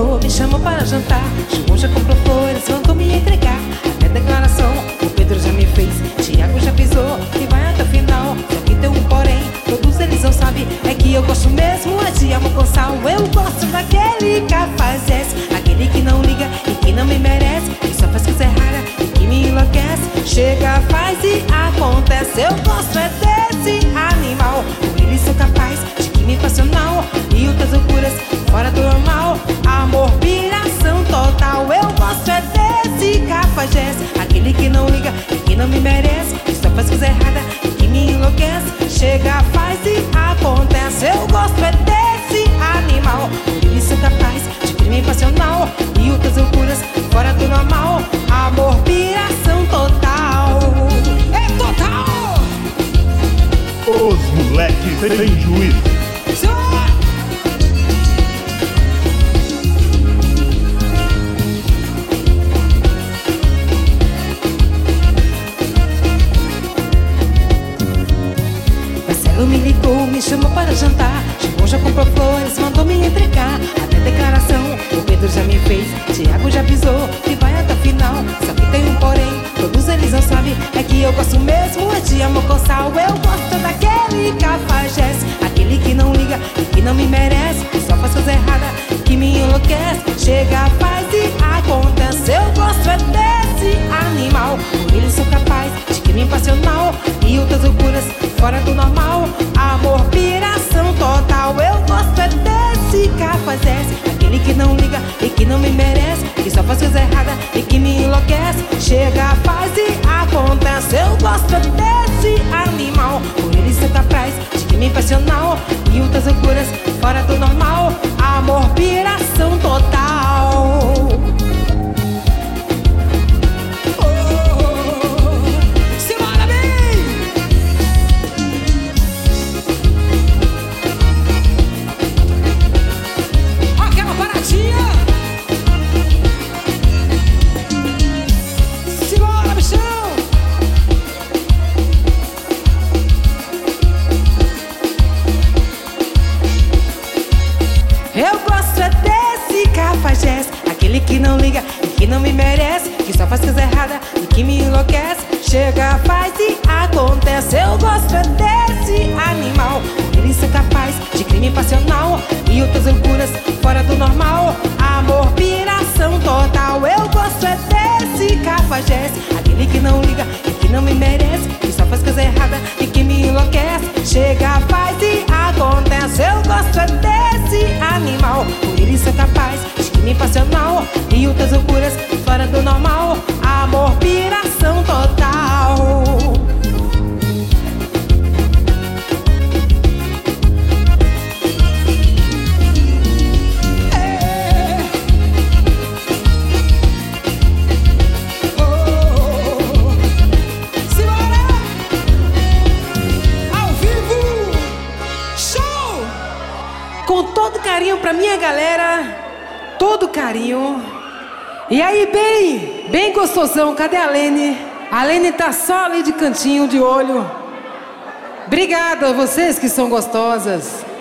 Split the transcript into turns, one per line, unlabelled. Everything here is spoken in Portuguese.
ligou, me chamou para jantar. João já comprou flores, mandou me entregar. Até declaração o Pedro já me fez. Tiago já avisou que vai até o final. Só que tem um porém, todos eles não sabem. É que eu gosto mesmo é de amor com sal. Eu gosto daquele cafajeste, aquele que não liga e que não me merece, que só faz coisa errada e que me enlouquece. Chega, faz e acontece. Eu gosto é desse animal. Eles são capazes de química passional e outras loucuras fora do normal. Amor, piração total. Eu gosto é desse cafajeste, aquele que não liga e que não me merece, que só faz coisa errada e que me enlouquece. Chega, faz e acontece. Eu gosto é desse animal. Eles são capazes de crime passional e outras loucuras fora do normal. Amor, piração total. É total.
Os moleques sem juízo.
Marcelo me ligou, me chamou para jantar. João já comprou flores, mandou me entregar. Até declaração o Pedro já me fez. Tiago já avisou que vai até o final. Só que tem um porém, todos eles não sabem. É que eu gosto mesmo é de amor com sal. Eu gosto daquele cafajeste, aquele que não liga e que não me merece, que só faz coisa errada e que me enlouquece. Chega, faz e acontece. Eu gosto é desse animal. Eles são capazes de crime passional e outras loucuras fora do normal. Amor, piração total. Eu gosto é desse cafajeste, aquele que não liga e que não me merece, que só faz coisa errada e que me enlouquece. Chega, faz e acontece. Eu gosto é desse animal. Por eles são capazes de crime passional e outras loucuras fora do normal. Amor, piração total. Eu gosto é desse cafajeste, aquele que não liga e que não me merece, que só faz coisa errada e que me enlouquece. Chega, faz e acontece. Eu gosto é desse animal. Eles são capazes de crime passional e outras loucuras fora do normal. Amor, piração total. Eu gosto é desse cafajeste, aquele que não liga e que não me merece, que só faz coisa errada e que me enlouquece. Chega, faz e acontece. Eu gosto é desse animal. Eles são capazes de crime passional e outras loucuras fora do normal. Amor, piração total. Com todo carinho pra minha galera, todo carinho. E aí, bem gostosão, cadê a Lene? A Lene tá só ali de cantinho, de olho. Obrigada a vocês que são gostosas.